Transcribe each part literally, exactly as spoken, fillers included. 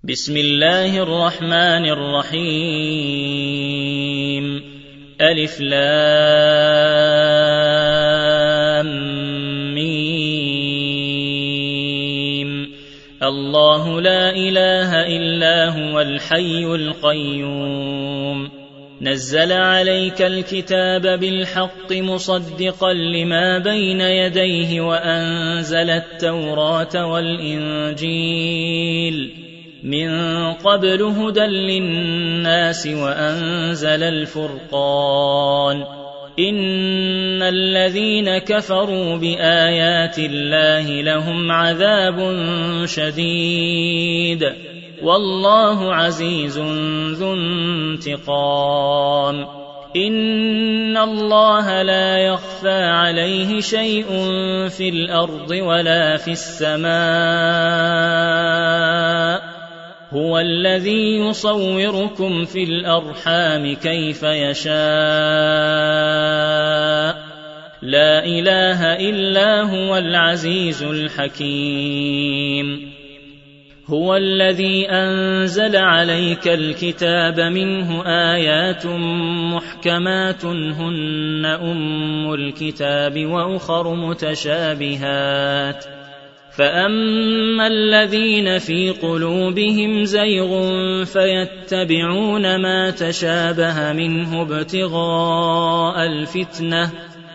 بسم الله الرحمن الرحيم ألف لام ميم الله لا إله إلا هو الحي القيوم نزل عليك الكتاب بالحق مصدقا لما بين يديه وأنزل التوراة والإنجيل من قبل هدى للناس وأنزل الفرقان إن الذين كفروا بآيات الله لهم عذاب شديد والله عزيز ذو انتقام إن الله لا يخفى عليه شيء في الأرض ولا في السماء هو الذي يصوركم في الأرحام كيف يشاء لا إله إلا هو العزيز الحكيم هو الذي أنزل عليك الكتاب منه آيات محكمات هن أم الكتاب وأخر متشابهات فأما الذين في قلوبهم زيغ فيتبعون ما تشابه منه ابتغاء الفتنة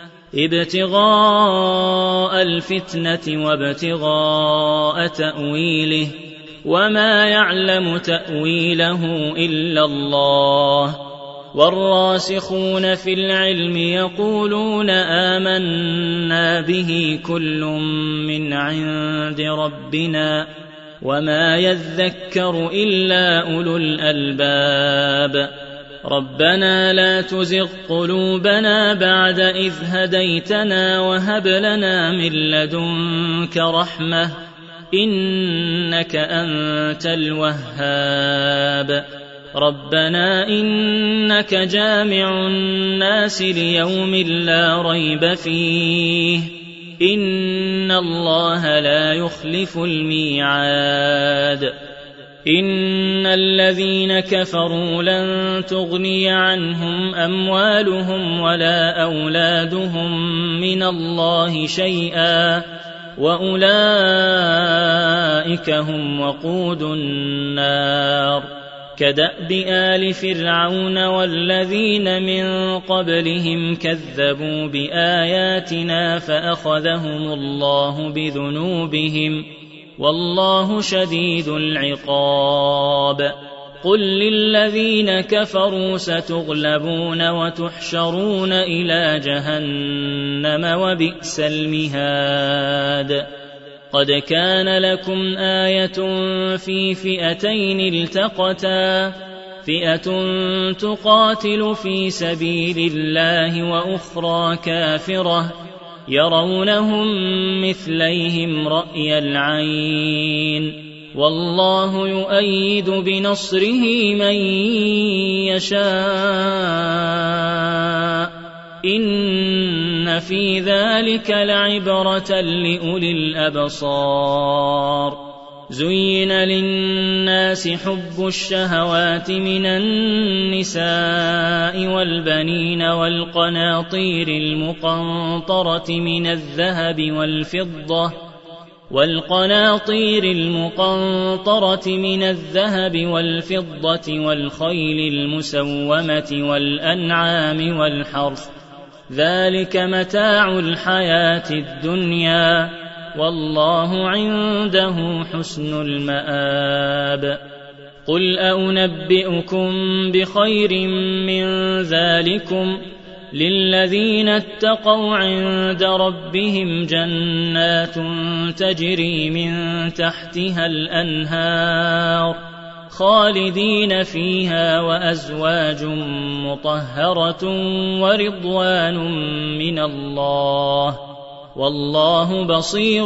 ابتغاء الفتنة وابتغاء تأويله وما يعلم تأويله إلا الله والراسخون في العلم يقولون آمنا به كل من عند ربنا وما يذكر إلا أولو الألباب ربنا لا تزغ قلوبنا بعد إذ هديتنا وهب لنا من لدنك رحمة إنك أنت الوهاب ربنا إنك جامع الناس ليوم لا ريب فيه إن الله لا يخلف الميعاد إن الذين كفروا لن تغني عنهم أموالهم ولا أولادهم من الله شيئا وأولئك هم وقود النار كدأب آل فرعون والذين من قبلهم كذبوا بآياتنا فأخذهم الله بذنوبهم والله شديد العقاب قل للذين كفروا ستغلبون وتحشرون إلى جهنم وبئس المهاد قد كان لكم آية في فئتين التقتا فئة تقاتل في سبيل الله وأخرى كافرة يرونهم مثليهم رأي العين والله يؤيد بنصره من يشاء إن في ذلك لعبرة لأولي الأبصار زين للناس حب الشهوات من النساء والبنين والقناطير المقنطرة من الذهب والفضة والقناطير المقنطرة من الذهب والفضة والخيل المسومة والأنعام والحرث ذلك متاع الحياة الدنيا والله عنده حسن المآب قل أنبئكم بخير من ذلكم للذين اتقوا عند ربهم جنات تجري من تحتها الأنهار خالدين فيها وأزواج مطهرة ورضوان من الله والله بصير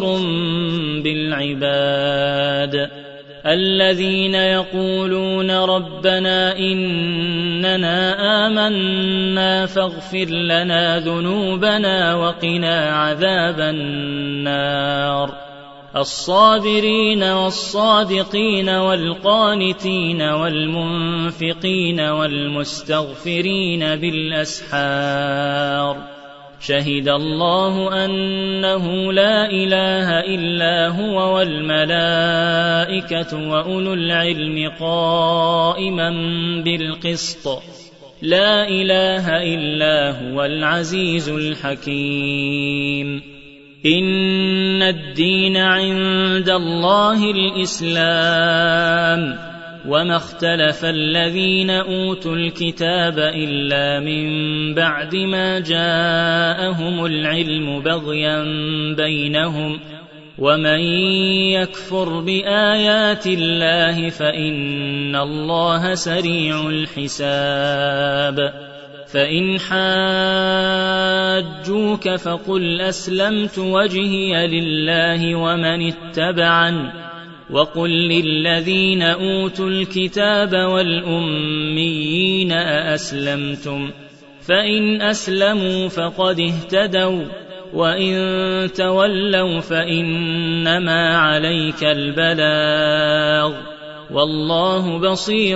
بالعباد الذين يقولون ربنا إننا آمنا فاغفر لنا ذنوبنا وقنا عذاب النار الصابرين والصادقين والقانتين والمنفقين والمستغفرين بالأسحار شهد الله أنه لا إله إلا هو والملائكة وأولو العلم قائما بالقسط لا إله إلا هو العزيز الحكيم إن الدين عند الله الإسلام وما اختلف الذين أوتوا الكتاب إلا من بعد ما جاءهم العلم بغيا بينهم ومن يكفر بآيات الله فإن الله سريع الحساب فإن حاجوك فقل أسلمت وجهي لله ومن اتبعن وقل للذين أوتوا الكتاب والأميين أأسلمتم فإن أسلموا فقد اهتدوا وإن تولوا فإنما عليك البلاغ والله بصير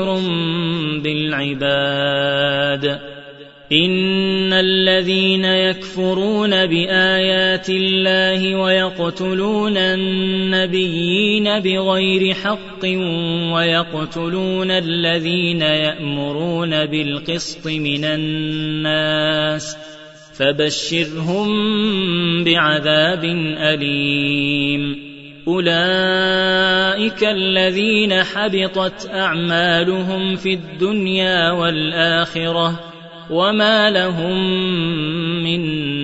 بالعباد إن الذين يكفرون بآيات الله ويقتلون النبيين بغير حق ويقتلون الذين يأمرون بالقسط من الناس فبشرهم بعذاب أليم أولئك الذين حبطت أعمالهم في الدنيا والآخرة وما لهم من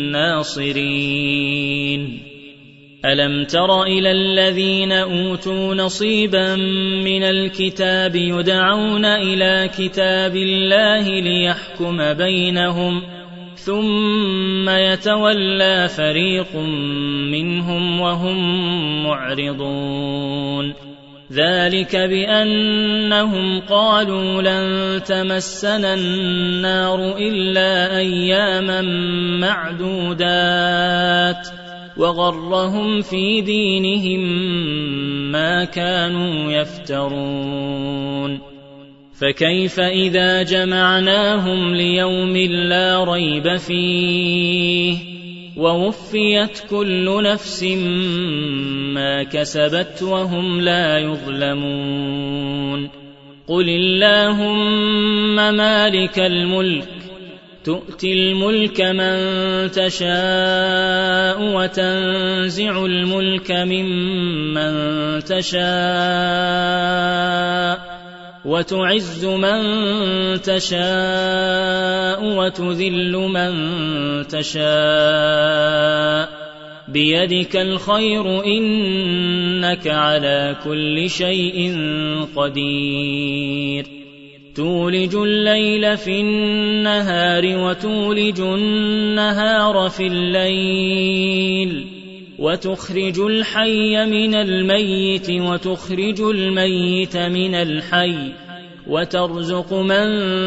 ناصرين ألم تر إلى الذين أوتوا نصيبا من الكتاب يدعون إلى كتاب الله ليحكم بينهم ثم يتولى فريق منهم وهم معرضون ذلك بأنهم قالوا لن تمسنا النار إلا أياما معدودات وغرهم في دينهم ما كانوا يفترون فكيف إذا جمعناهم ليوم لا ريب فيه ووفيت كل نفس ما كسبت وهم لا يظلمون قل اللهم مالك الملك تؤتي الملك من تشاء وتنزع الملك ممن تشاء وتعز من تشاء وتذل من تشاء بيدك الخير إنك على كل شيء قدير تولج الليل في النهار وتولج النهار في الليل وتخرج الحي من الميت وتخرج الميت من الحي وترزق من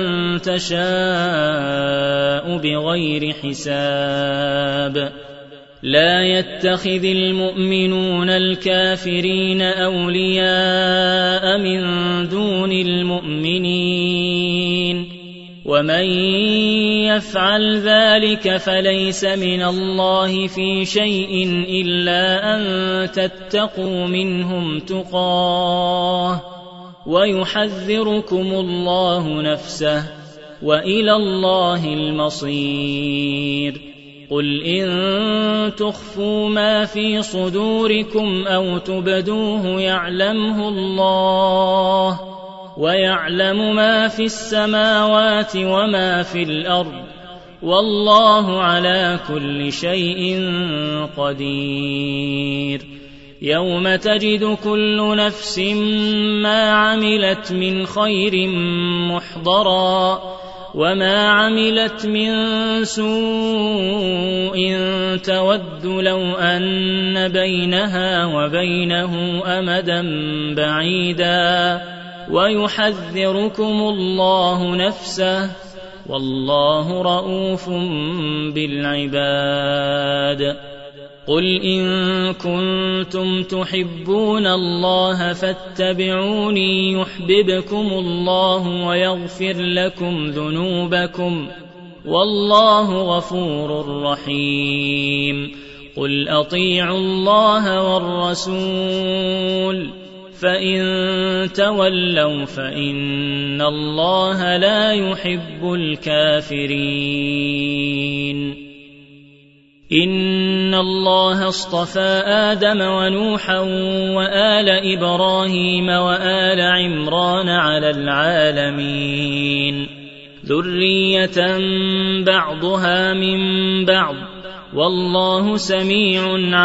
تشاء بغير حساب لا يتخذ المؤمنون الكافرين أولياء من دون المؤمنين ومن يفعل ذلك فليس من الله في شيء إلا أن تتقوا منهم تقاه ويحذركم الله نفسه وإلى الله المصير قل إن تخفوا ما في صدوركم أو تبدوه يعلمه الله ويعلم ما في السماوات وما في الأرض والله على كل شيء قدير يوم تجد كل نفس ما عملت من خير محضرا وما عملت من سوء تود لو أن بينها وبينه أمدا بعيدا ويحذركم الله نفسه والله رءوف بالعباد قل إن كنتم تحبون الله فاتبعوني يحببكم الله ويغفر لكم ذنوبكم والله غفور رحيم قل أطيعوا الله والرسول فإن تولوا فإن الله لا يحب الكافرين إن الله اصطفى آدم ونوحا وآل إبراهيم وآل عمران على العالمين ذرية بعضها من بعض والله سميع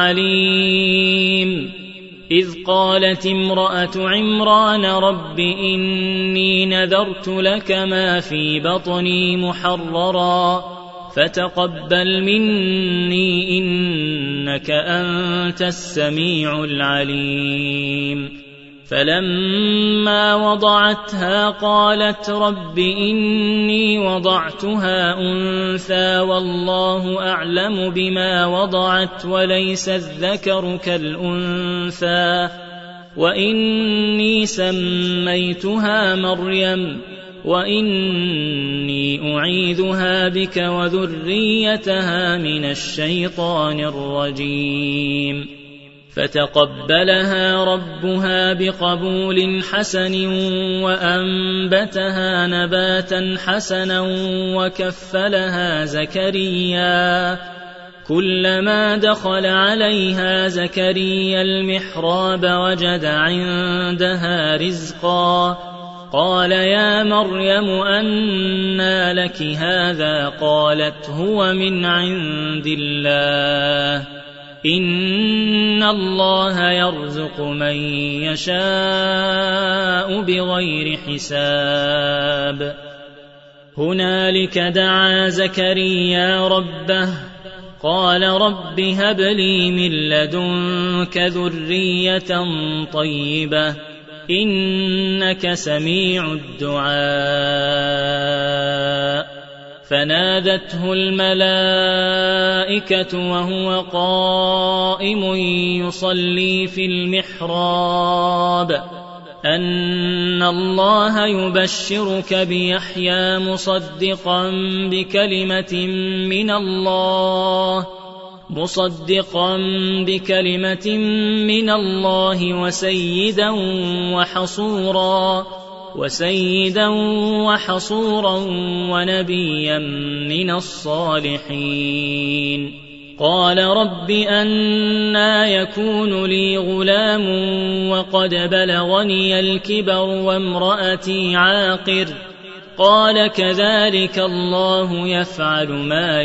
عليم إذ قالت امرأة عمران رب إني نذرت لك ما في بطني محررا فتقبل مني إنك أنت السميع العليم فلما وضعتها قالت رب إني وضعتها أنثى والله أعلم بما وضعت وليس الذكر كالأنثى وإني سميتها مريم وإني أعيذها بك وذريتها من الشيطان الرجيم فتقبلها ربها بقبول حسن وأنبتها نباتا حسنا وكفلها زكريا كلما دخل عليها زكريا المحراب وجد عندها رزقا قال يا مريم أنى لك هذا قالت هو من عند الله إن الله يرزق من يشاء بغير حساب هنالك دعا زكريا ربه قال رب هب لي من لدنك ذرية طيبة إنك سميع الدعاء فنادته الملائكة وهو قائم يصلي في المحراب أن الله يبشرك بيحيى مصدقا بكلمة من الله مصدقا بكلمة من الله وسيدا وحصورا وسيدا وحصورا ونبيا من الصالحين قال رب أنى يكون لي غلام وقد بلغني الكبر وامرأتي عاقر قال كذلك الله يفعل ما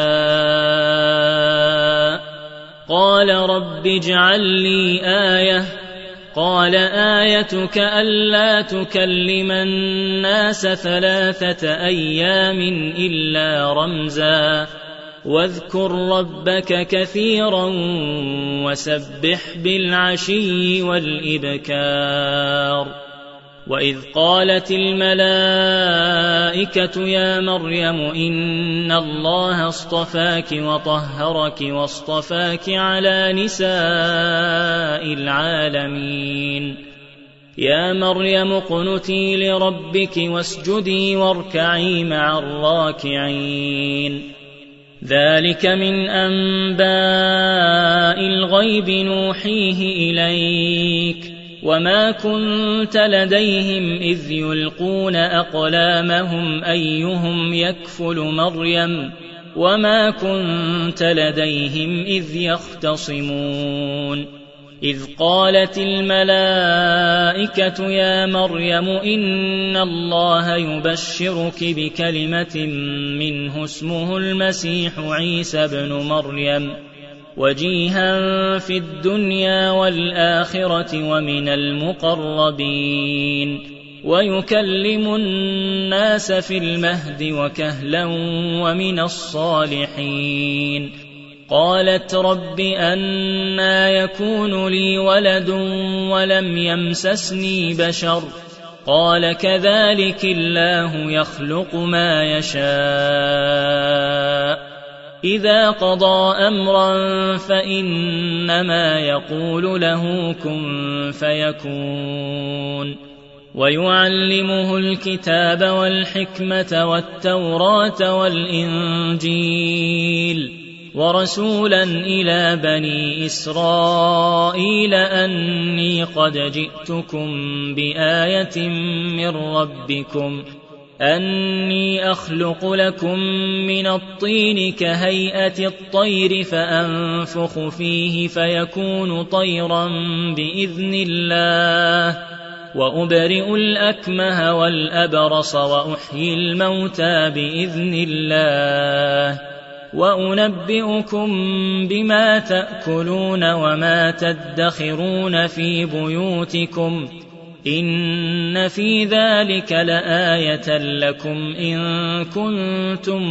يشاء قال رب اجعل لي آية قال آيتك ألا تكلم الناس ثلاثة أيام إلا رمزا واذكر ربك كثيرا وسبح بالعشي والإبكار وإذ قالت الملائكة يا مريم إن الله اصطفاك وطهرك واصطفاك على نساء العالمين يا مريم اقنتي لربك واسجدي واركعي مع الراكعين ذلك من أنباء الغيب نوحيه إليك وما كنت لديهم إذ يلقون أقلامهم أيهم يكفل مريم وما كنت لديهم إذ يختصمون إذ قالت الملائكة يا مريم إن الله يبشرك بكلمة منه اسمه المسيح عيسى ابن مريم وجيها في الدنيا والآخرة ومن المقربين ويكلم الناس في المهد وكهلا ومن الصالحين قالت رب أنى يكون لي ولد ولم يمسسني بشر قال كذلك الله يخلق ما يشاء إذا قضى أمرا فإنما يقول له كن فيكون ويعلمه الكتاب والحكمة والتوراة والإنجيل ورسولا إلى بني إسرائيل أني قد جئتكم بآية من ربكم أني أخلق لكم من الطين كهيئة الطير فأنفخ فيه فيكون طيرا بإذن الله وأبرئ الأكمه والأبرص وأحيي الموتى بإذن الله وأنبئكم بما تأكلون وما تدخرون في بيوتكم إن في ذلك لآية لكم إن كنتم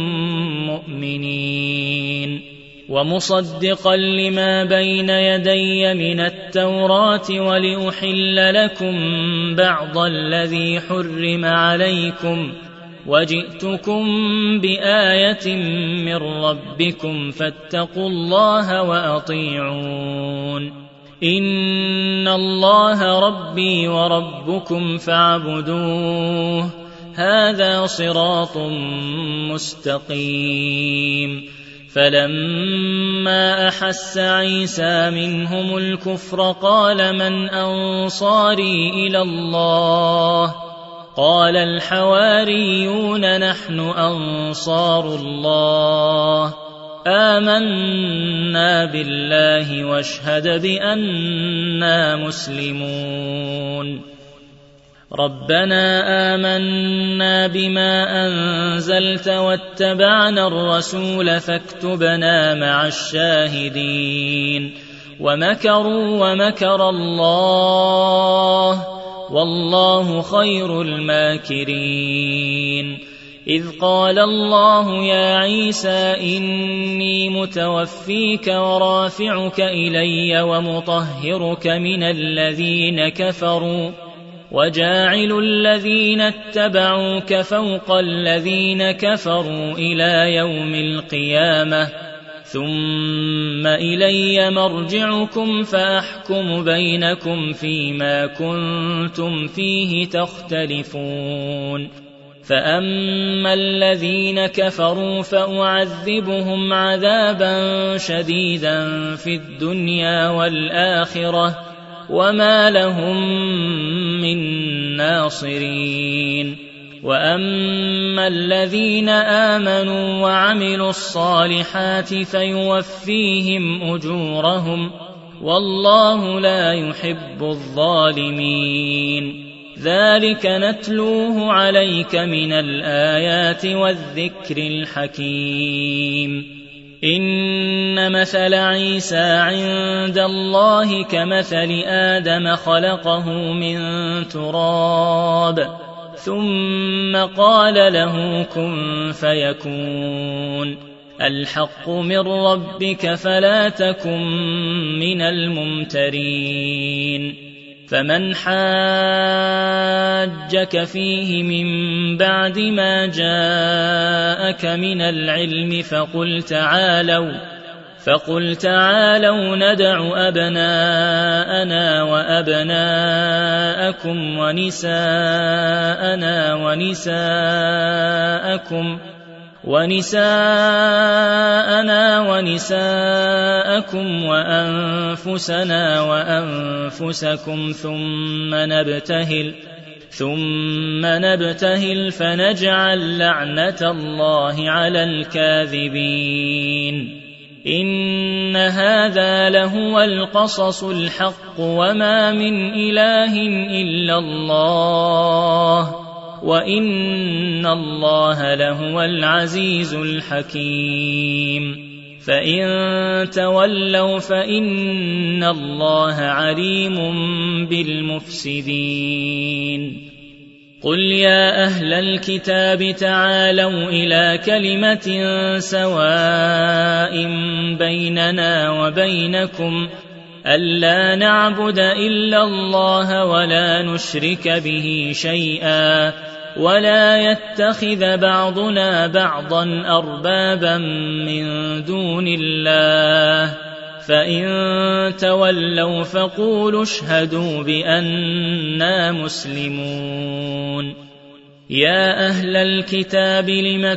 مؤمنين ومصدقا لما بين يدي من التوراة ولأحل لكم بعض الذي حرم عليكم وجئتكم بآية من ربكم فاتقوا الله وأطيعون إن الله ربي وربكم فاعبدوه هذا صراط مستقيم فلما أحس عيسى منهم الكفر قال من أنصاري إلى الله قال الحواريون نحن أنصار الله آمنا بالله واشهد بأننا مسلمون ربنا آمنا بما أنزلت واتبعنا الرسول فاكتبنا مع الشاهدين ومكروا ومكر الله والله خير الماكرين إذ قال الله يا عيسى إني متوفيك ورافعك إلي ومطهرك من الذين كفروا وجاعل الذين اتبعوك فوق الذين كفروا إلى يوم القيامة ثم إلي مرجعكم فأحكم بينكم فيما كنتم فيه تختلفون فأما الذين كفروا فأعذبهم عذابا شديدا في الدنيا والآخرة وما لهم من ناصرين وأما الذين آمنوا وعملوا الصالحات فيوفيهم أجورهم والله لا يحب الظالمين ذلك نتلوه عليك من الآيات والذكر الحكيم إن مثل عيسى عند الله كمثل آدم خلقه من تراب ثم قال له كن فيكون الحق من ربك فلا تكن من الممترين فمن حاجك فيه من بعد ما جاءك من العلم فقل تعالوا فقل تعالوا ندع أبناءنا وأبناءكم ونساءنا ونساءكم ونساءنا ونساءكم وأنفسنا وأنفسكم ثم نبتهل ثم نبتهل فنجعل لعنة الله على الكاذبين إن هذا لهو القصص الحق وما من إله إلا الله وإن الله لهو العزيز الحكيم فإن تولوا فإن الله عليم بالمفسدين قل يا أهل الكتاب تعالوا إلى كلمة سواء بيننا وبينكم ألا نعبد إلا الله ولا نشرك به شيئا ولا يتخذ بعضنا بعضا أربابا من دون الله فإن تولوا فقولوا اشهدوا بأننا مسلمون يا أهل الكتاب لم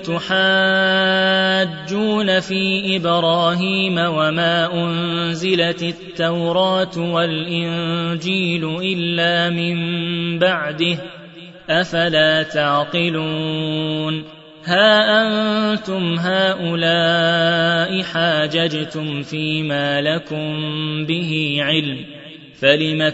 تحاجون في إبراهيم وما أنزلت التوراة والإنجيل إلا من بعده أفلا تعقلون ها أنتم هؤلاء حاججتم فيما لكم به علم فلم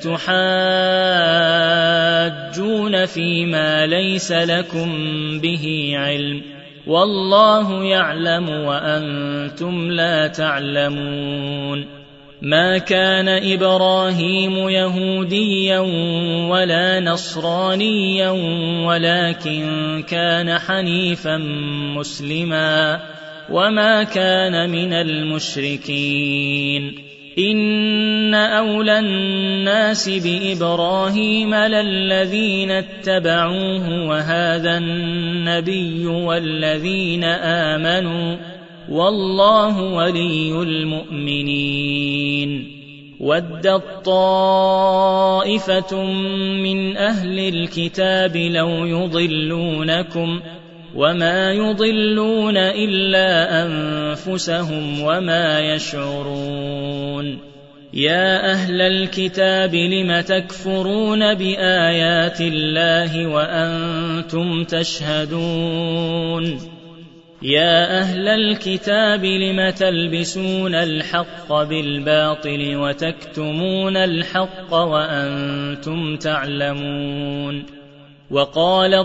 تحاجون فيما ليس لكم به علم والله يعلم وأنتم لا تعلمون ما كان إبراهيم يهوديا ولا نصرانيا ولكن كان حنيفا مسلما وما كان من المشركين إن أولى الناس بإبراهيم للذين اتبعوه وهذا النبي والذين آمنوا والله ولي المؤمنين ودت طائفة من أهل الكتاب لو يضلونكم وما يضلون إلا أنفسهم وما يشعرون يا أهل الكتاب لم تكفرون بآيات الله وأنتم تشهدون يا أهل الكتاب لم تلبسون الحق بالباطل وتكتمون الحق وأنتم تعلمون وقالت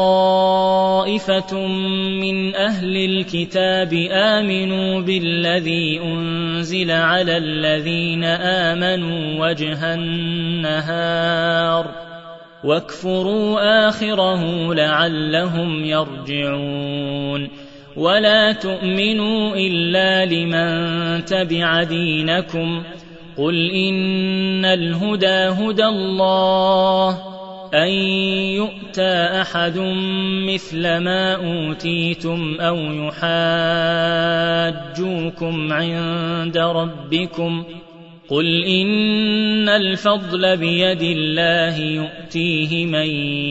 طائفة من أهل الكتاب آمنوا بالذي أنزل على الذين آمنوا وجه النهار واكفروا آخره لعلهم يرجعون ولا تؤمنوا إلا لمن تبع دينكم قل إن الهدى هدى الله أن يؤتى أحد مثل ما أوتيتم أو يحاجوكم عند ربكم قل إن الفضل بيد الله يؤتيه من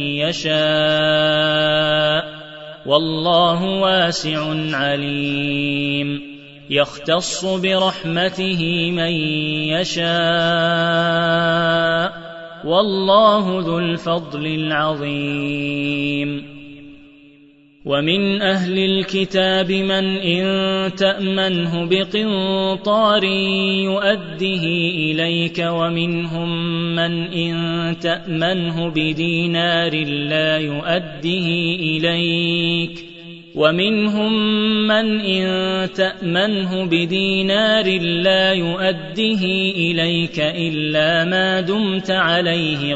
يشاء والله واسع عليم يختص برحمته من يشاء والله ذو الفضل العظيم ومن أهل الكتاب من إن تأمنه بقنطار يؤده إليك ومنهم من إن تأمنه بدينار لا يؤده إليك ومنهم من إن تأمنه بدينار لا يؤده إليك إلا ما دمت عليه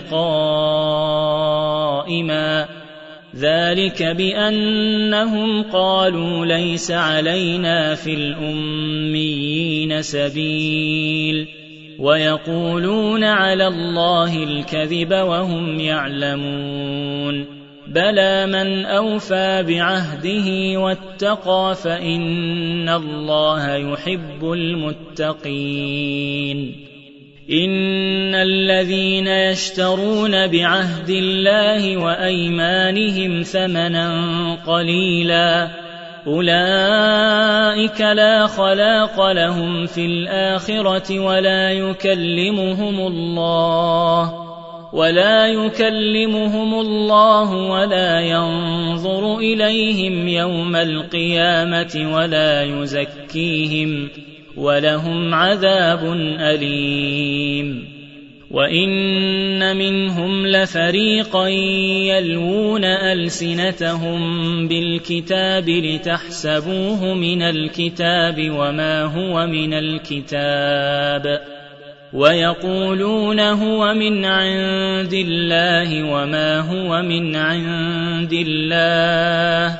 قائما ذلك بأنهم قالوا ليس علينا في الأميين سبيل ويقولون على الله الكذب وهم يعلمون بلى من أوفى بعهده واتقى فإن الله يحب المتقين إن الذين يشترون بعهد الله وأيمانهم ثمنا قليلا أولئك لا خلاق لهم في الآخرة ولا يكلمهم الله ولا يكلمهم الله ولا ينظر إليهم يوم القيامة ولا يزكيهم ولهم عذاب أليم وإن منهم لفريقا يلوون ألسنتهم بالكتاب لتحسبوه من الكتاب وما هو من الكتاب ويقولون هو من عند الله وما هو من عند الله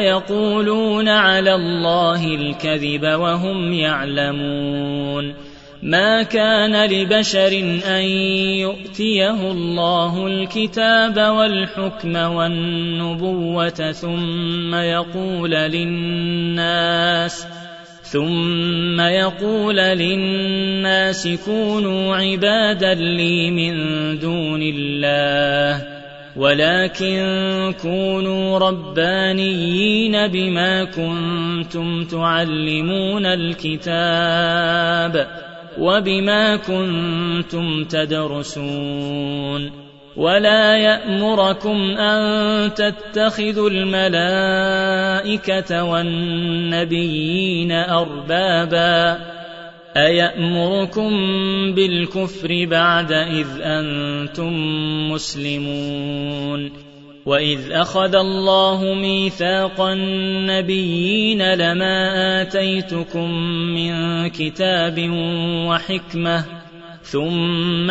ويقولون على الله الكذب وهم يعلمون ما كان لبشر أن يؤتيه الله الكتاب والحكم والنبوة ثم يقول للناس ثم يقول للناس كونوا عبادا لي من دون الله ولكن كونوا ربانيين بما كنتم تعلمون الكتاب وبما كنتم تدرسون ولا يأمركم أن تتخذوا الملائكة والنبيين أربابا أيأمركم بالكفر بعد إذ أنتم مسلمون وإذ أخذ الله ميثاق النبيين لما آتيتكم من كتاب وحكمة ثم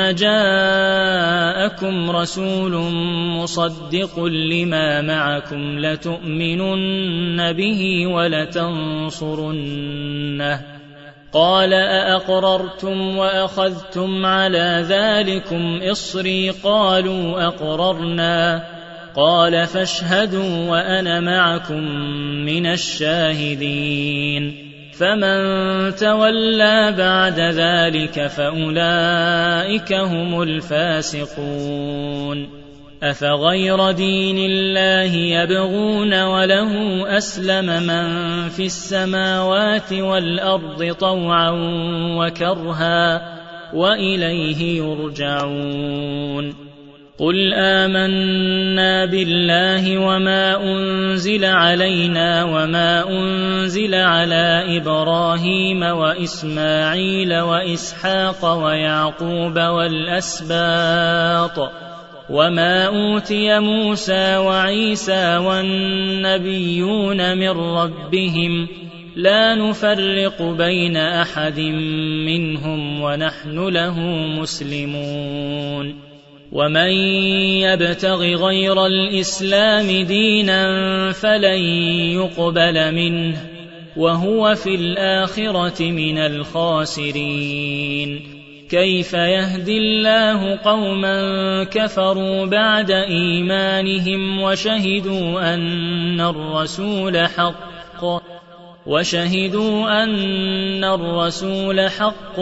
جاءكم رسول مصدق لما معكم لتؤمنن به ولتنصرنه قال أأقررتم وأخذتم على ذلكم إصري قالوا أقررنا قال فاشهدوا وأنا معكم من الشاهدين فمن تولى بعد ذلك فأولئك هم الفاسقون أفغير دين الله يبغون وله أسلم من في السماوات والأرض طوعا وكرها وإليه يرجعون قل آمنا بالله وما أنزل علينا وما أنزل على إبراهيم وإسماعيل وإسحاق ويعقوب والأسباط وما أوتي موسى وعيسى والنبيون من ربهم لا نفرق بين أحد منهم ونحن له مسلمون ومن يبتغ غير الإسلام دينا فلن يقبل منه وهو في الآخرة من الخاسرين كيف يهدي الله قوما كفروا بعد إيمانهم وشهدوا أن الرسول حق وشهدوا أن الرسول حق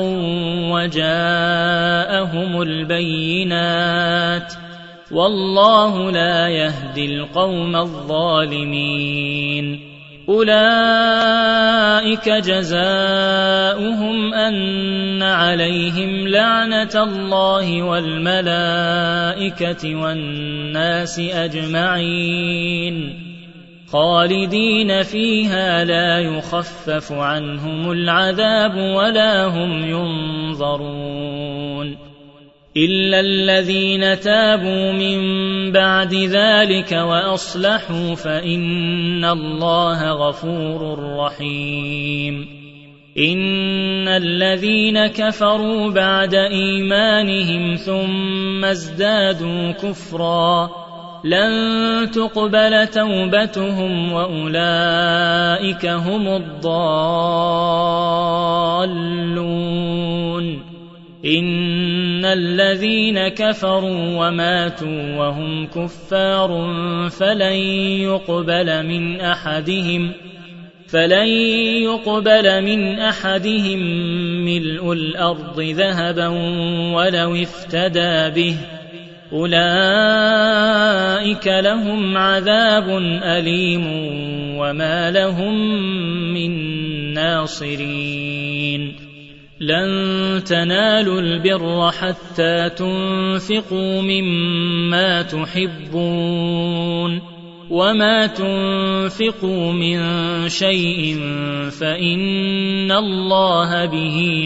وجاءهم البينات والله لا يهدي القوم الظالمين أولئك جزاؤهم أن عليهم لعنة الله والملائكة والناس أجمعين خالدين فيها لا يخفف عنهم العذاب ولا هم ينظرون إلا الذين تابوا من بعد ذلك وأصلحوا فإن الله غفور رحيم إن الذين كفروا بعد إيمانهم ثم ازدادوا كفرا لن تقبل توبتهم وأولئك هم الضالون إن الذين كفروا وماتوا وهم كفار فلن يقبل من أحدهم فلن يقبل من أحدهم ملء الأرض ذهبا ولو افتدى به أولئك لهم عذاب أليم وما لهم من ناصرين لن تنالوا البر حتى تنفقوا مما تحبون وما تنفقوا من شيء فإن الله به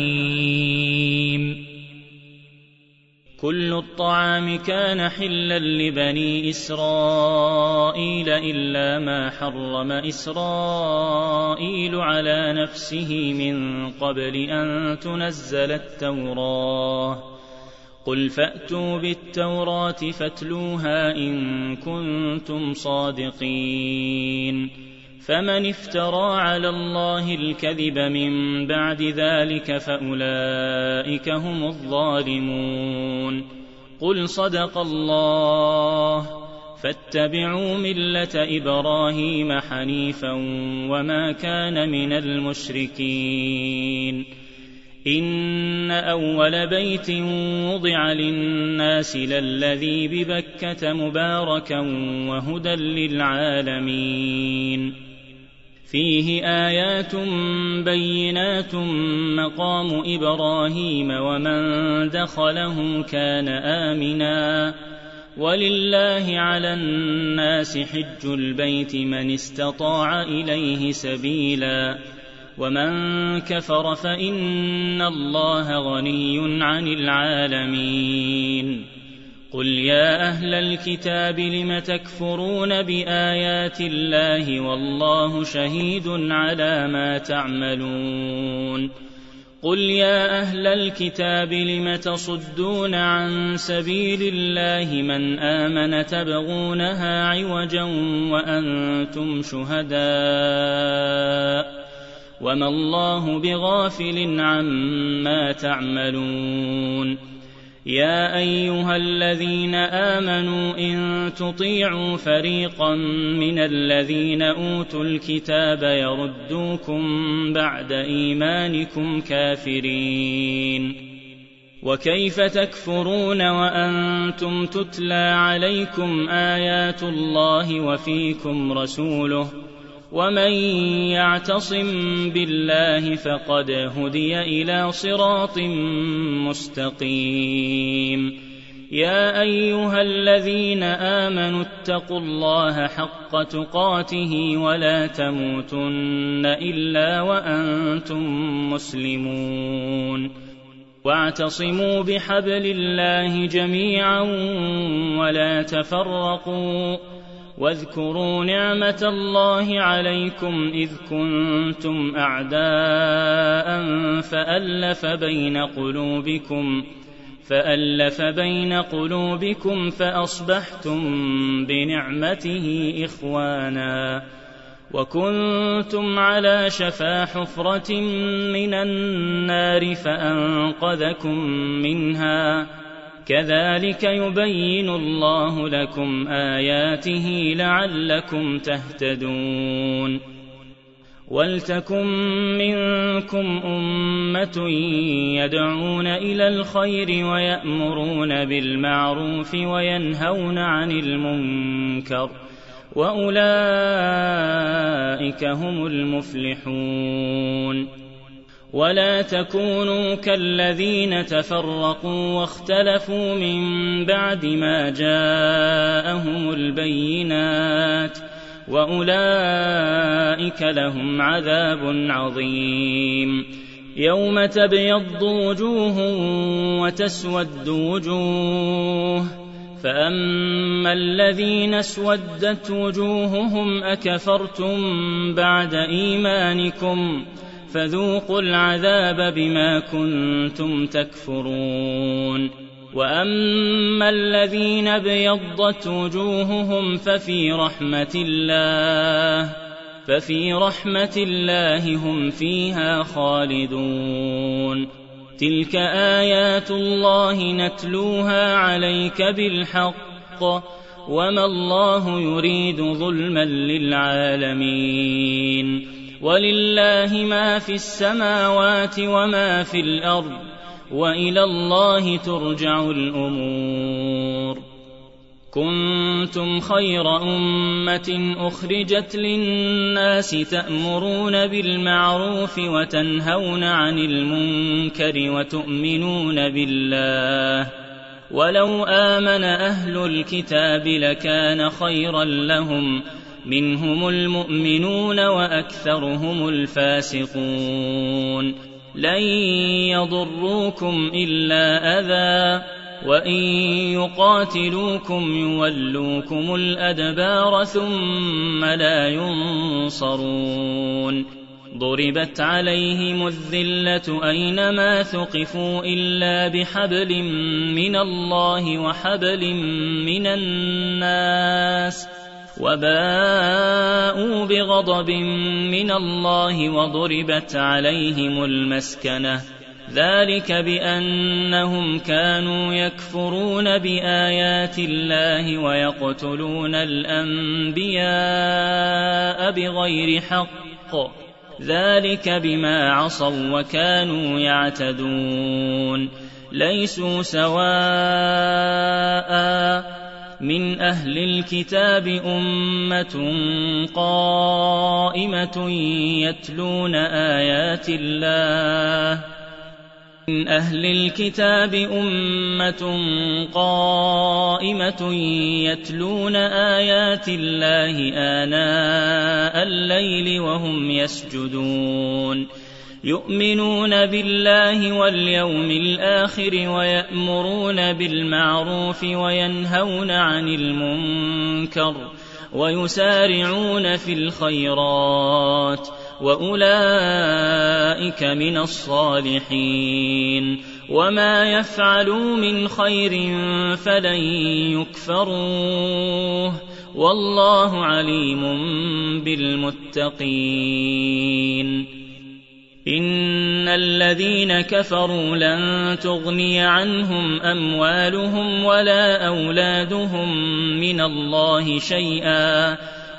عليم كل الطعام كان حلا لبني إسرائيل إلا ما حرم إسرائيل على نفسه من قبل أن تنزل التوراة قل فأتوا بالتوراة فاتلوها إن كنتم صادقين فمن افترى على الله الكذب من بعد ذلك فأولئك هم الظالمون. قل صدق الله، فاتبعوا ملة إبراهيم حنيفا وما كان من المشركين. إن أول بيت وضع للناس للذي ببكة مباركا وهدى للعالمين، فيه آيات بينات مقام إبراهيم ومن دخله كان آمنا، ولله على الناس حج البيت من استطاع إليه سبيلا، ومن كفر فإن الله غني عن العالمين. قل يا أهل الكتاب لم تكفرون بآيات الله والله شهيد على ما تعملون. قل يا أهل الكتاب لم تصدون عن سبيل الله من آمن تبغونها عوجا وأنتم شهداء وما الله بغافل عما تعملون. يا أيها الذين آمنوا إن تطيعوا فريقا من الذين أوتوا الكتاب يردوكم بعد إيمانكم كافرين، وكيف تكفرون وأنتم تتلى عليكم آيات الله وفيكم رسوله، ومن يعتصم بالله فقد هدي إلى صراط مستقيم. يا أيها الذين آمنوا اتقوا الله حق تقاته ولا تموتن إلا وأنتم مسلمون، واعتصموا بحبل الله جميعا ولا تفرقوا، واذكروا نعمة الله عليكم إذ كنتم أعداء فألف بين قلوبكم فألف بين قلوبكم فأصبحتم بنعمته إخوانا، وكنتم على شفا حفرة من النار فأنقذكم منها، كذلك يبين الله لكم آياته لعلكم تهتدون. ولتكن منكم أمة يدعون إلى الخير ويأمرون بالمعروف وينهون عن المنكر، وأولئك هم المفلحون. ولا تكونوا كالذين تفرقوا واختلفوا من بعد ما جاءهم البينات، وأولئك لهم عذاب عظيم. يوم تبيض وجوه وتسود وجوه، فأما الذين اسودت وجوههم أكفرتم بعد إيمانكم فذوقوا العذاب بما كنتم تكفرون. وأما الذين ابيضت وجوههم ففي رحمة الله ففي رحمة الله هم فيها خالدون. تلك آيات الله نتلوها عليك بالحق، وما الله يريد ظلما للعالمين. ولله ما في السماوات وما في الأرض، وإلى الله ترجع الأمور. كنتم خير أمة أخرجت للناس تأمرون بالمعروف وتنهون عن المنكر وتؤمنون بالله، ولو آمن أهل الكتاب لكان خيرا لهم، منهم المؤمنون وأكثرهم الفاسقون. لن يضروكم إلا أذى، وإن يقاتلوكم يولوكم الأدبار ثم لا ينصرون. ضربت عليهم الذلة أينما ثقفوا إلا بحبل من الله وحبل من الناس، وباءوا بغضب من الله وضربت عليهم المسكنة ذلك بأنهم كانوا يكفرون بآيات الله ويقتلون الأنبياء بغير حق ذلك بما عصوا وكانوا يعتدون ليسوا سواء من أهل الكتاب أمة قائمة يتلون آيات الله من أهل الكتاب أمة قائمة يتلون آيات الله آناء الليل وهم يسجدون يؤمنون بالله واليوم الآخر ويأمرون بالمعروف وينهون عن المنكر ويسارعون في الخيرات وأولئك من الصالحين وما يفعلوا من خير فلن يكفروه والله عليم بالمتقين إن الذين كفروا لن تغني عنهم أموالهم ولا أولادهم من الله شيئا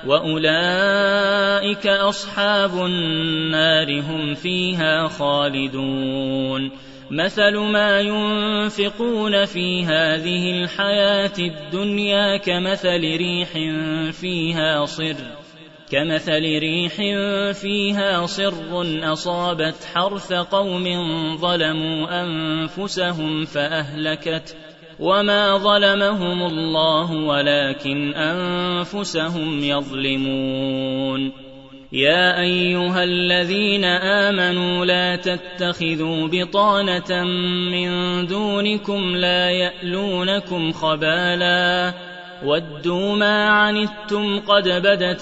وأولئك أصحاب النار هم فيها خالدون مثل ما ينفقون في هذه الحياة الدنيا كمثل ريح فيها صر كمثل ريح فيها صر أصابت حرث قوم ظلموا أنفسهم فأهلكت وما ظلمهم الله ولكن أنفسهم يظلمون يا أيها الذين آمنوا لا تتخذوا بطانة من دونكم لا يألونكم خبالا ودوا ما عنتم قد بدت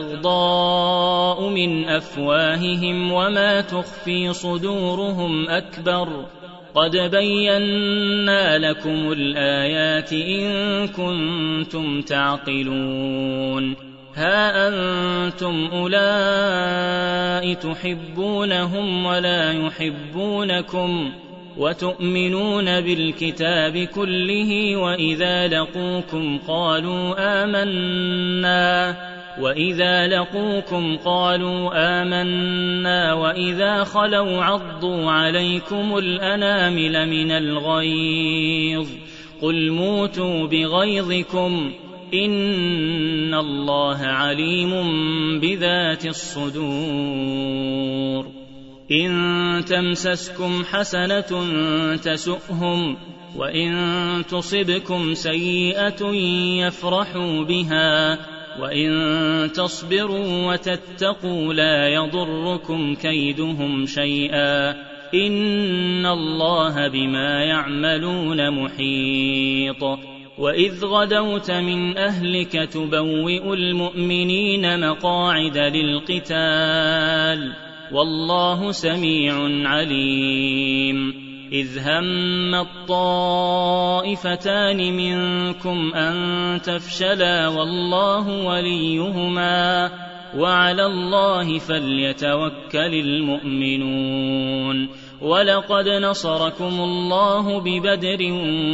البغضاء من أفواههم وما تخفي صدورهم أكبر قد بينا لكم الآيات إن كنتم تعقلون ها أنتم أولئك تحبونهم ولا يحبونكم وتؤمنون بالكتاب كله وإذا لقوكم قالوا آمنا وإذا لقوكم قالوا آمنا وإذا خلوا عضوا عليكم الأنامل من الغيظ قل موتوا بغيظكم إن الله عليم بذات الصدور إن تمسسكم حسنة تسؤهم وإن تصبكم سيئة يفرحوا بها وإن تصبروا وتتقوا لا يضركم كيدهم شيئا إن الله بما يعملون محيط وإذ غدوت من أهلك تبوئ المؤمنين مقاعد للقتال والله سميع عليم إذ هم الطائفتان منكم أن تفشلا والله وليهما وعلى الله فليتوكل المؤمنون ولقد نصركم الله ببدر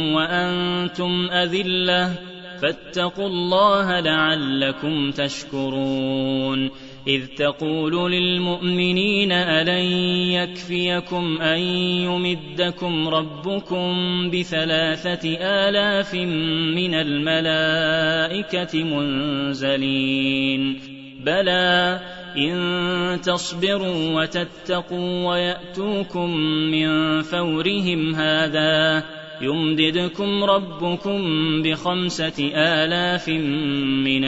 وأنتم أذلة فاتقوا الله لعلكم تشكرون إذ تقول للمؤمنين ألن يكفيكم أن يمدكم ربكم بثلاثة آلاف من الملائكة منزلين بلى إن تصبروا وتتقوا ويأتوكم من فورهم هذا يمددكم ربكم بخمسة آلاف من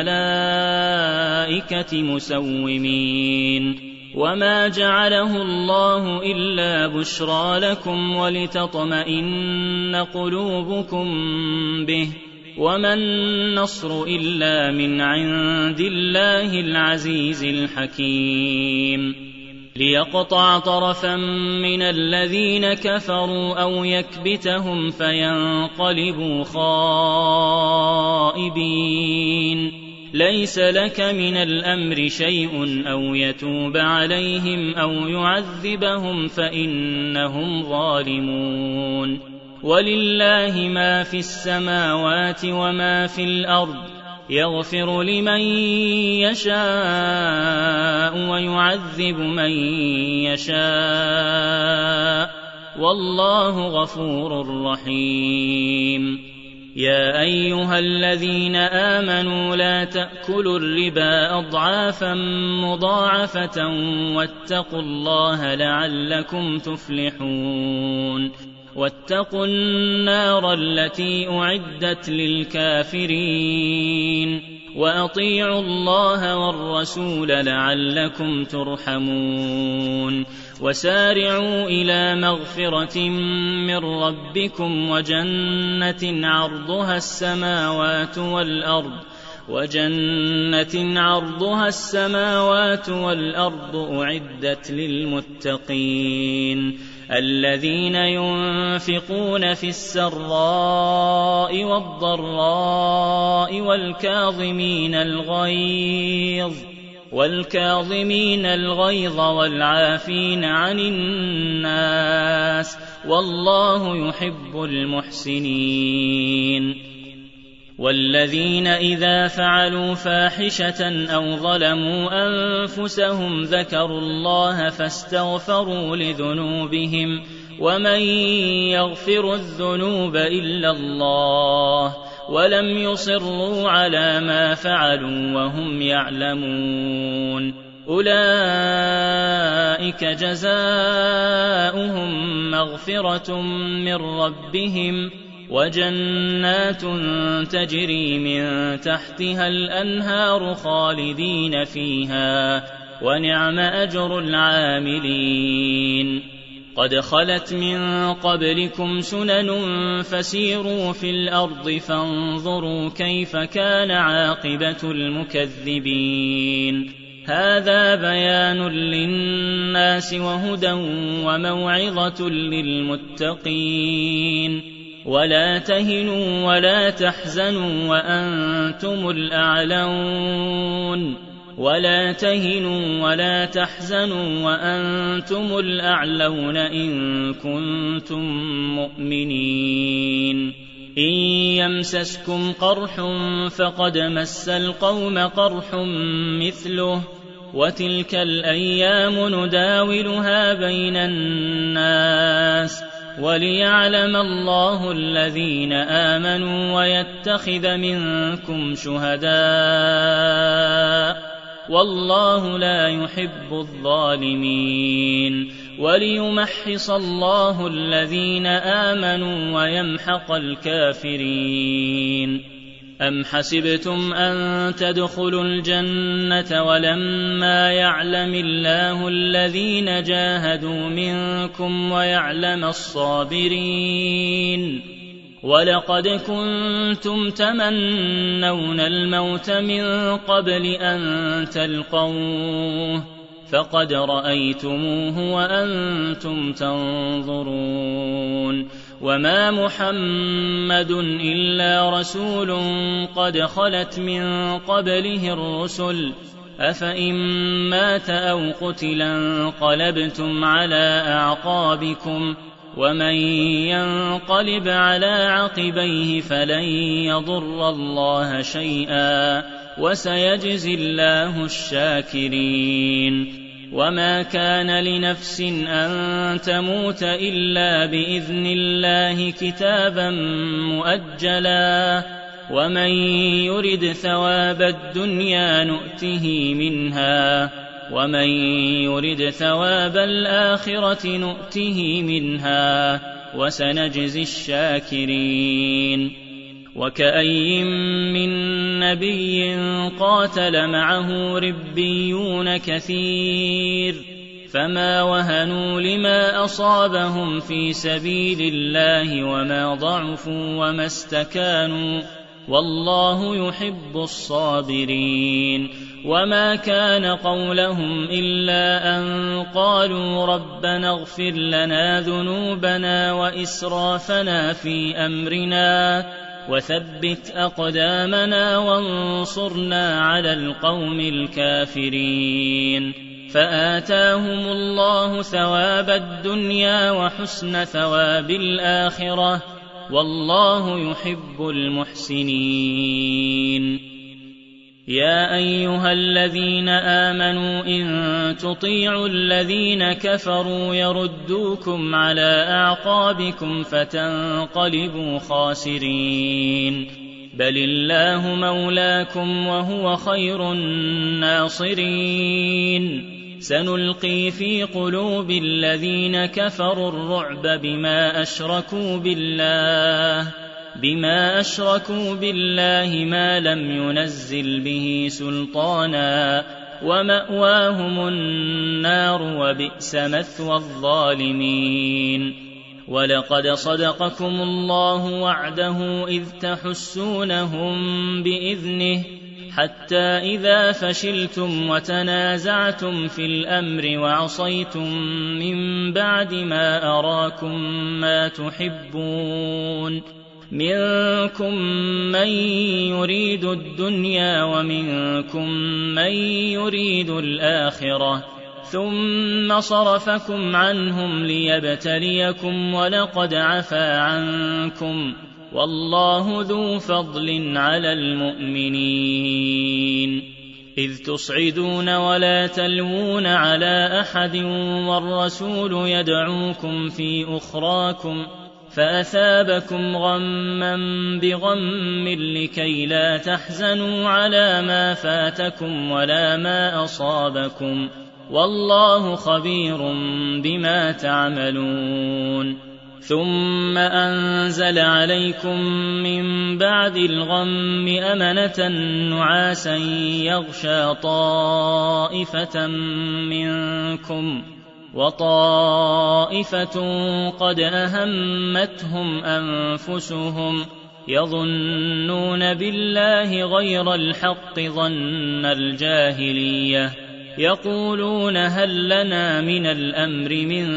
الملائكة مسومين وما جعله الله إلا بشرى لكم ولتطمئن قلوبكم به وما النصر إلا من عند الله العزيز الحكيم ليقطع طرفا من الذين كفروا أو يكبتهم فينقلبوا خائبين ليس لك من الأمر شيء أو يتوب عليهم أو يعذبهم فإنهم ظالمون ولله ما في السماوات وما في الأرض يغفر لمن يشاء ويعذب من يشاء والله غفور رحيم يا أيها الذين آمنوا لا تأكلوا الربا أضعافا مضاعفة واتقوا الله لعلكم تفلحون واتقوا النار التي أعدت للكافرين وأطيعوا الله والرسول لعلكم ترحمون وسارعوا إلى مغفرة من ربكم وجنة عرضها السماوات والأرض وجنة عرضها السماوات والأرض أعدت للمتقين الذين ينفقون في السراء والضراء والكاظمين الغيظ والكاظمين الغيظ والعافين عن الناس والله يحب المحسنين والذين إذا فعلوا فاحشة أو ظلموا أنفسهم ذكروا الله فاستغفروا لذنوبهم ومن يغفر الذنوب إلا الله ولم يصروا على ما فعلوا وهم يعلمون أولئك جزاؤهم مغفرة من ربهم وجنات تجري من تحتها الأنهار خالدين فيها ونعم أجر العاملين قد خلت من قبلكم سنن فسيروا في الأرض فانظروا كيف كان عاقبة المكذبين هذا بيان للناس وهدى وموعظة للمتقين ولا تهنوا ولا تحزنوا وأنتم الأعلون ولا تهنوا ولا تحزنوا وأنتم الأعلون إن كنتم مؤمنين إن يمسسكم قرح فقد مس القوم قرح مثله وتلك الأيام نداولها بين الناس وليعلم الله الذين آمنوا ويتخذ منكم شهداء والله لا يحب الظالمين وليمحص الله الذين آمنوا ويمحق الكافرين أم حسبتم أن تدخلوا الجنة ولما يعلم الله الذين جاهدوا منكم ويعلم الصابرين ولقد كنتم تمنون الموت من قبل أن تلقوه فقد رأيتموه وأنتم تنظرون وما محمد إلا رسول قد خلت من قبله الرسل أفإن مات أو قتلا انقلبتم على أعقابكم ومن ينقلب على عقبيه فلن يضر الله شيئا وسيجزي الله الشاكرين وما كان لنفس أن تموت إلا بإذن الله كتابا مؤجلا ومن يرد ثواب الدنيا نؤته منها ومن يرد ثواب الآخرة نؤته منها وسنجزي الشاكرين وكأي من نبي قاتل معه ربيون كثير فما وهنوا لما أصابهم في سبيل الله وما ضعفوا وما استكانوا والله يحب الصابرين وما كان قولهم إلا أن قالوا ربنا اغفر لنا ذنوبنا وإسرافنا في أمرنا وثبت أقدامنا وانصرنا على القوم الكافرين. فآتاهم الله ثواب الدنيا وحسن ثواب الآخرة، والله يحب المحسنين. يا أيها الذين آمنوا إن تطيعوا الذين كفروا يردوكم على أعقابكم فتنقلبوا خاسرين، بل الله مولاكم وهو خير الناصرين. سنلقي في قلوب الذين كفروا الرعب بما أشركوا بالله بما أشركوا بالله ما لم ينزل به سلطانا، ومأواهم النار وبئس مثوى الظالمين. ولقد صدقكم الله وعده إذ تحسونهم بإذنه، حتى إذا فشلتم وتنازعتم في الأمر وعصيتم من بعد ما أراكم ما تحبون، منكم من يريد الدنيا ومنكم من يريد الآخرة، ثم صرفكم عنهم ليبتليكم، ولقد عفا عنكم، والله ذو فضل على المؤمنين. إذ تصعدون ولا تلوون على أحد والرسول يدعوكم في أخراكم، فأثابكم غما بغم لكي لا تحزنوا على ما فاتكم ولا ما أصابكم، والله خبير بما تعملون. ثم أنزل عليكم من بعد الغم أمنة نعاسا يغشى طائفة منكم، وطائفة قد أهمتهم أنفسهم يظنون بالله غير الحق ظن الجاهلية، يقولون هل لنا من الأمر من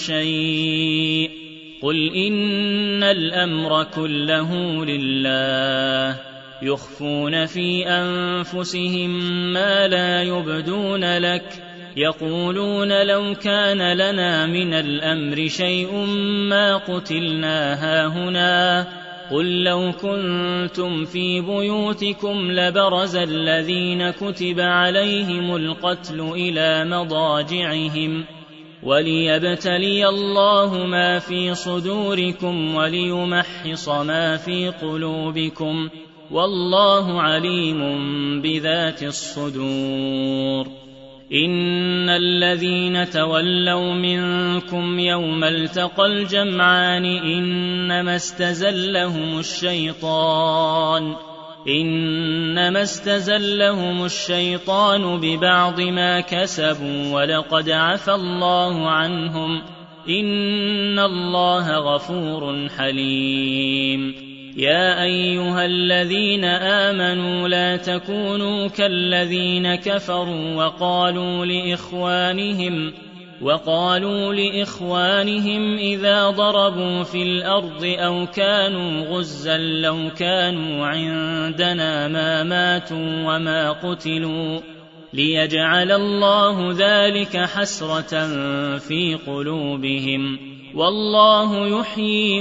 شيء؟ قل إن الأمر كله لله، يخفون في أنفسهم ما لا يبدون لك، يقولون لو كان لنا من الأمر شيء ما قتلنا هاهنا. قل لو كنتم في بيوتكم لبرز الذين كتب عليهم القتل إلى مضاجعهم، وليبتلي الله ما في صدوركم وليمحص ما في قلوبكم، والله عليم بذات الصدور. إن الذين تولوا منكم يوم التقى الجمعان إنما استزلهم الشيطان إنما استزلهم الشيطان ببعض ما كسبوا، ولقد عفى الله عنهم، إن الله غفور حليم. يا أيها الذين آمنوا لا تكونوا كالذين كفروا وقالوا لإخوانهم وقالوا لإخوانهم إذا ضربوا في الأرض أو كانوا غزا لو كانوا عندنا ما ماتوا وما قتلوا، ليجعل الله ذلك حسرة في قلوبهم، والله يحيي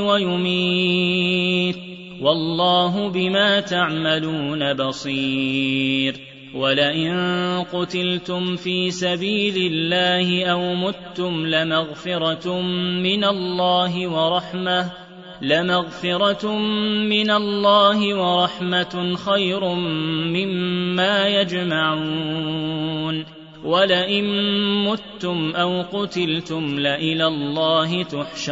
ويميت، والله بما تعملون بصير. ولئن قتلتم في سبيل الله أو متم لمغفرة من الله ورحمة لمغفرة من الله ورحمة خير مما يجمعون. ولئن متم أو قتلتم لإلى الله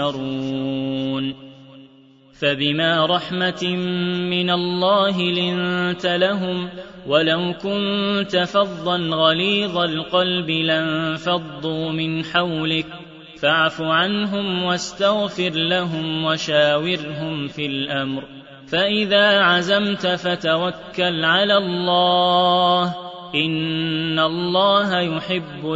تحشرون. فبما رحمة من الله لنت لهم، ولو كنت فظا غليظ القلب لانفضوا من حولك، فاعف عنهم واستغفر لهم وشاورهم في الأمر، فإذا عزمت فتوكل على الله، إن الله يحب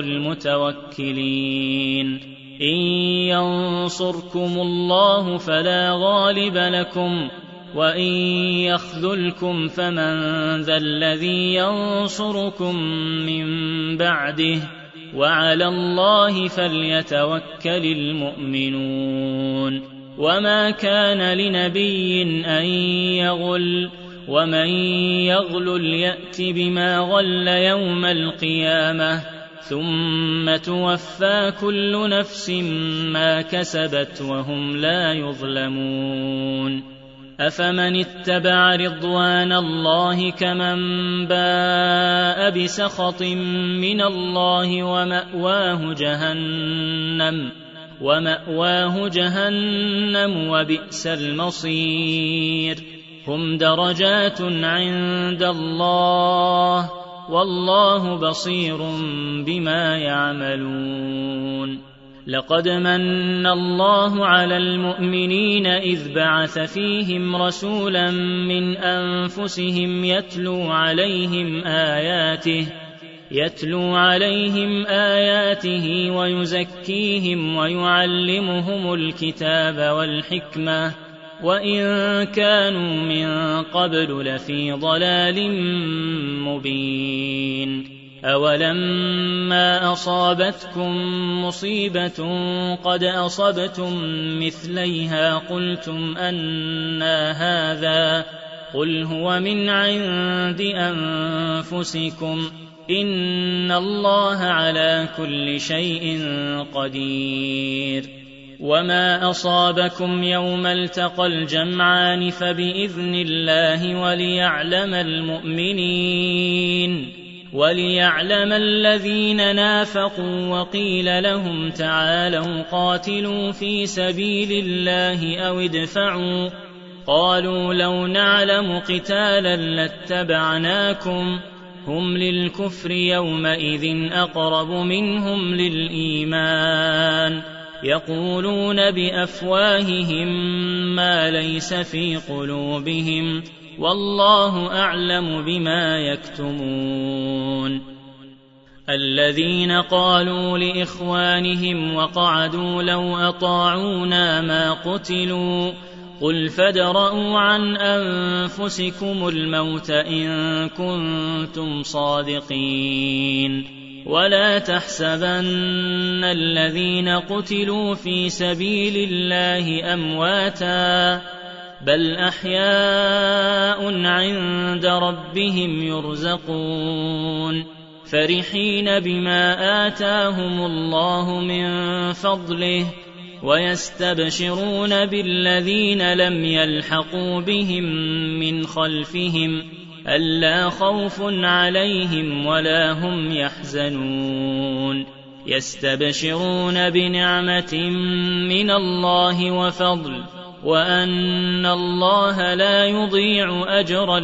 المتوكلين. إن ينصركم الله فلا غالب لكم، وإن يخذلكم فمن ذا الذي ينصركم من بعده وعلى الله فليتوكل المؤمنون وما كان لنبي أن يغل ومن يغلل يأت بما غل يوم القيامة ثم توفى كل نفس ما كسبت وهم لا يظلمون أفمن اتبع رضوان الله كمن باء بسخط من الله ومأواه جهنم ومأواه جهنم وبئس المصير هم درجات عند الله والله بصير بما يعملون لقد من الله على المؤمنين إذ بعث فيهم رسولا من أنفسهم يتلو عليهم آياته يتلو عليهم آياته ويزكيهم ويعلمهم الكتاب والحكمة وإن كانوا من قبل لفي ضلال مبين أولما أصابتكم مصيبة قد أصبتم مثليها قلتم أنى هذا قل هو من عند أنفسكم إن الله على كل شيء قدير وما أصابكم يوم التقى الجمعان فبإذن الله وليعلم المؤمنين وليعلم الذين نافقوا وقيل لهم تعالوا قاتلوا في سبيل الله أو ادفعوا قالوا لو نعلم قتالا لاتبعناكم هم للكفر يومئذ أقرب منهم للإيمان يقولون بأفواههم ما ليس في قلوبهم والله أعلم بما يكتمون الذين قالوا لإخوانهم وقعدوا لو أطاعونا ما قتلوا قل فادرءوا عن أنفسكم الموت إن كنتم صادقين ولا تحسبن الذين قتلوا في سبيل الله أمواتا بل أحياء عند ربهم يرزقون فرحين بما آتاهم الله من فضله ويستبشرون بالذين لم يلحقوا بهم من خلفهم ألا خوف عليهم ولا هم يحزنون يستبشرون بنعمة من الله وفضل وأن الله لا يضيع أجر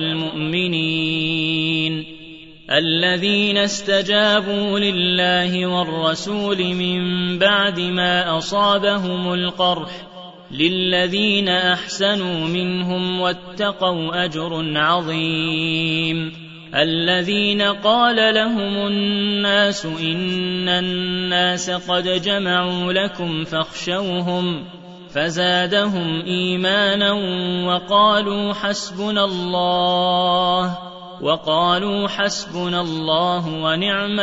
المؤمنين الذين استجابوا لله والرسول من بعد ما أصابهم القرح للذين أحسنوا منهم واتقوا أجر عظيم الذين قال لهم الناس إن الناس قد جمعوا لكم فاخشوهم فزادهم إيمانا وقالوا حسبنا الله وقالوا حسبنا الله ونعم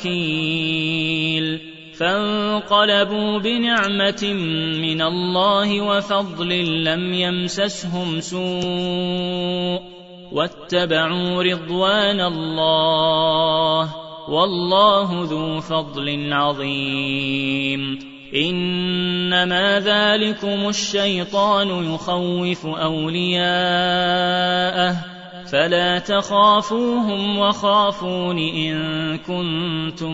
الوكيل فانقلبوا بنعمة من الله وفضل لم يمسسهم سوء واتبعوا رضوان الله والله ذو فضل عظيم إنما ذلكم الشيطان يخوف أولياءه فلا تخافوهم وخافون إن كنتم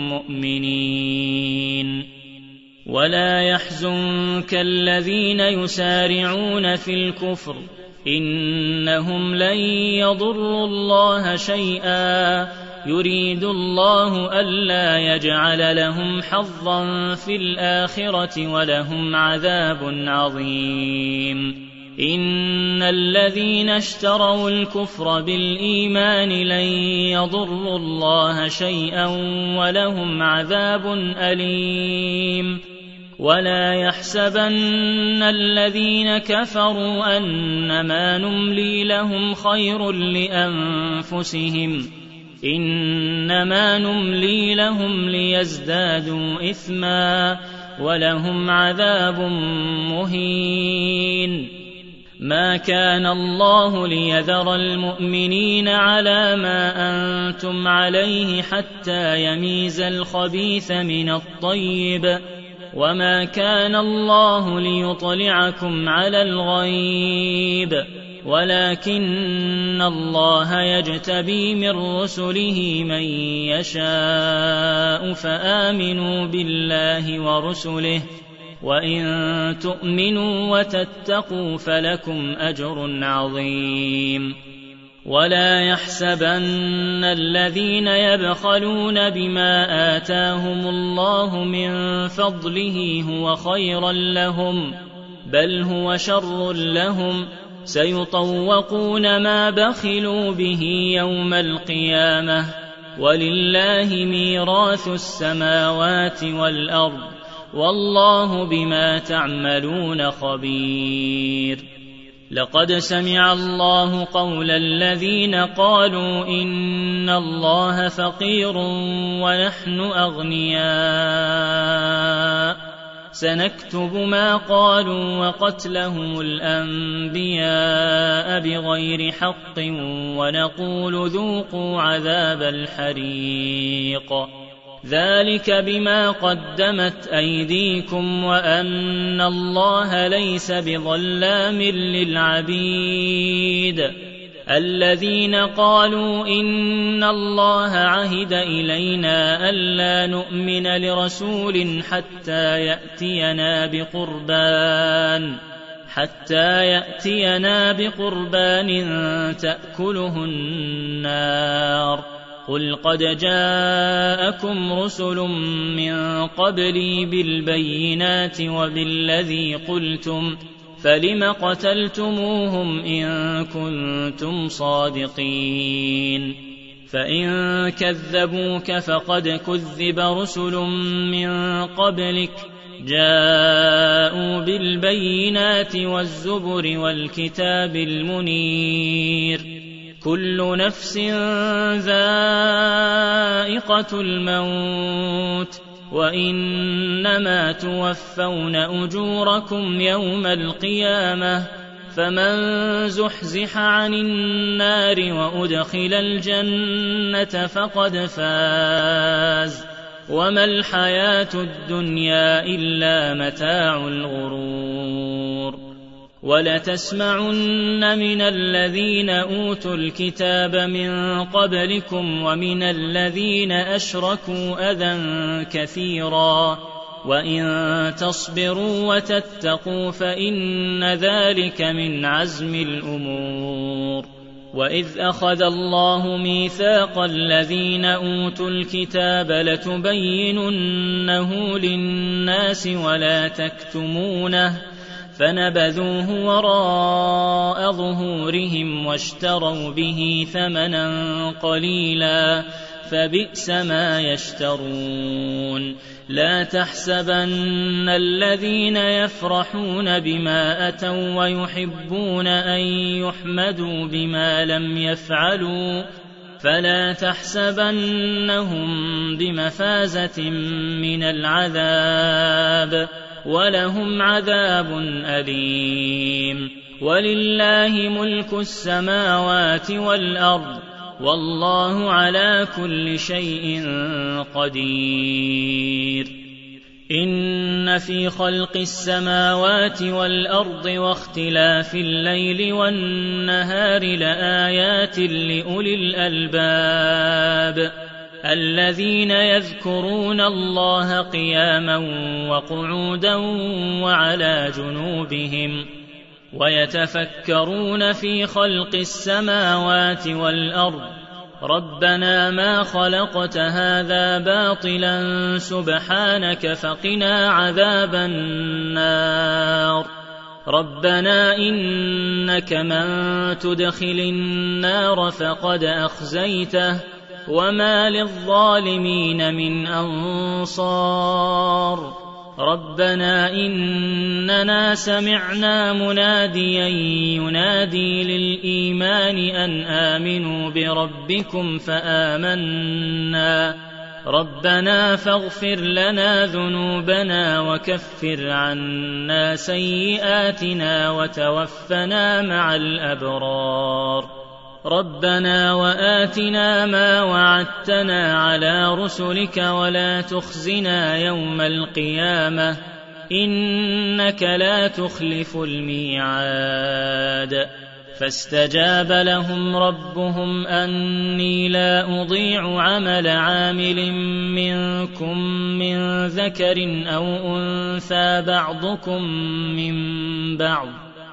مؤمنين ولا يحزنك الذين يسارعون في الكفر إنهم لن يضروا الله شيئا يريد الله ألا يجعل لهم حظا في الآخرة ولهم عذاب عظيم إن الذين اشتروا الكفر بالإيمان لن يضروا الله شيئا ولهم عذاب أليم ولا يحسبن الذين كفروا أنما نملي لهم خير لأنفسهم إنما نملي لهم ليزدادوا إثما ولهم عذاب مهين. ما كان الله ليذر المؤمنين على ما أنتم عليه حتى يميز الخبيث من الطيب وما كان الله ليطلعكم على الغيب ولكن الله يجتبي من رسله من يشاء فآمنوا بالله ورسله وإن تؤمنوا وتتقوا فلكم أجر عظيم. ولا يحسبن الذين يبخلون بما آتاهم الله من فضله هو خيرا لهم بل هو شر لهم سيطوقون ما بخلوا به يوم القيامة ولله ميراث السماوات والأرض والله بما تعملون خبير. لقد سمع الله قول الذين قالوا إن الله فقير ونحن أغنياء سنكتب ما قالوا وقتلهم الأنبياء بغير حق ونقول ذوقوا عذاب الحريق ذلك بما قدمت أيديكم وأن الله ليس بظلام للعبيد. الذين قالوا إن الله عهد إلينا ألا نؤمن لرسول حتى يأتينا بقربان حتى يأتينا بقربان تأكله النار قل قد جاءكم رسل من قبلي بالبينات وبالذي قلتم فلم قتلتموهم إن كنتم صادقين. فإن كذبوك فقد كذب رسل من قبلك جاءوا بالبينات والزبر والكتاب المنير كل نفس ذائقة الموت وإنما توفون أجوركم يوم القيامة فمن زحزح عن النار وأدخل الجنة فقد فاز وما الحياة الدنيا إلا متاع الغرور. ولتسمعن من الذين أوتوا الكتاب من قبلكم ومن الذين أشركوا أذى كثيرا وإن تصبروا وتتقوا فإن ذلك من عزم الأمور. وإذ أخذ الله ميثاق الذين أوتوا الكتاب لتبيننه للناس ولا تكتمونه فنبذوه وراء ظهورهم واشتروا به ثمنا قليلا فبئس ما يشترون. لا تحسبن الذين يفرحون بما أتوا ويحبون أن يحمدوا بما لم يفعلوا فلا تحسبنهم بمفازة من العذاب ولهم عذاب أليم. ولله ملك السماوات والأرض والله على كل شيء قدير. إن في خلق السماوات والأرض واختلاف الليل والنهار لآيات لأولي الألباب الذين يذكرون الله قياما وقعودا وعلى جنوبهم ويتفكرون في خلق السماوات والأرض ربنا ما خلقت هذا باطلا سبحانك فقنا عذاب النار. ربنا إنك من تدخل النار فقد أخزيته وما للظالمين من أنصار. ربنا إننا سمعنا مناديا ينادي للإيمان أن آمنوا بربكم فآمنا ربنا فاغفر لنا ذنوبنا وكفر عنا سيئاتنا وتوفنا مع الأبرار ربنا وآتنا ما وعدتنا على رسلك ولا تخزنا يوم القيامة إنك لا تخلف الميعاد فاستجاب لهم ربهم أني لا أضيع عمل عامل منكم من ذكر أو أنثى بعضكم من بعض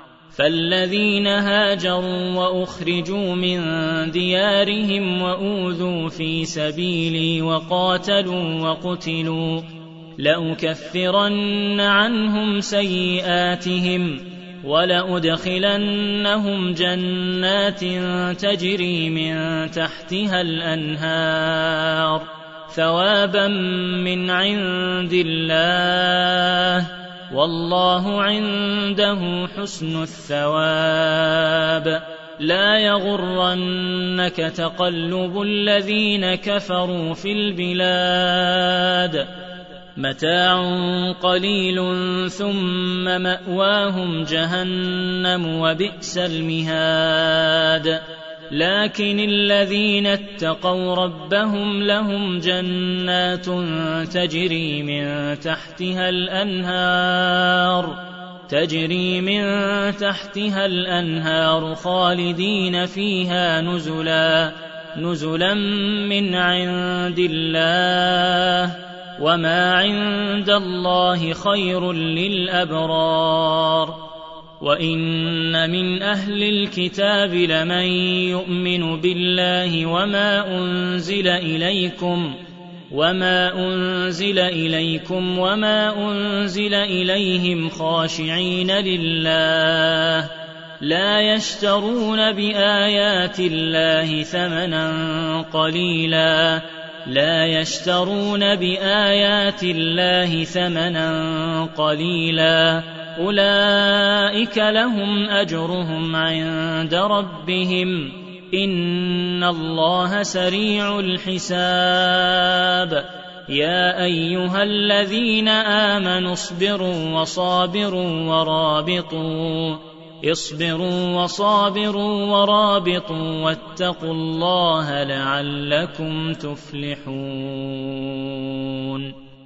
فالذين هاجروا وأخرجوا من ديارهم وأوذوا في سبيلي وقاتلوا وقتلوا لأكفرن عنهم سيئاتهم ولأدخلنهم جنات تجري من تحتها الأنهار ثوابا من عند الله والله عنده حسن الثواب لا يغرنك تقلب الذين كفروا في البلاد متاع قليل ثم مأواهم جهنم وبئس المهاد لكن الذين اتقوا ربهم لهم جنات تجري من تحتها الأنهار تجري من تحتها الأنهار خالدين فيها نزلا نزلا من عند الله وما عند الله خير للأبرار وإن من أهل الكتاب لمن يؤمن بالله وما أنزل إليكم وما أنزل إليكم وما أنزل إليهم خاشعين لله لا يشترون بآيات الله ثمنا قليلا لا يشترون بآيات الله ثمنا قليلا أولئك لهم أجرهم عند ربهم إن الله سريع الحساب يا أيها الذين آمنوا اصبروا وصابروا ورابطوا اصبروا وصابروا ورابطوا واتقوا الله لعلكم تفلحون.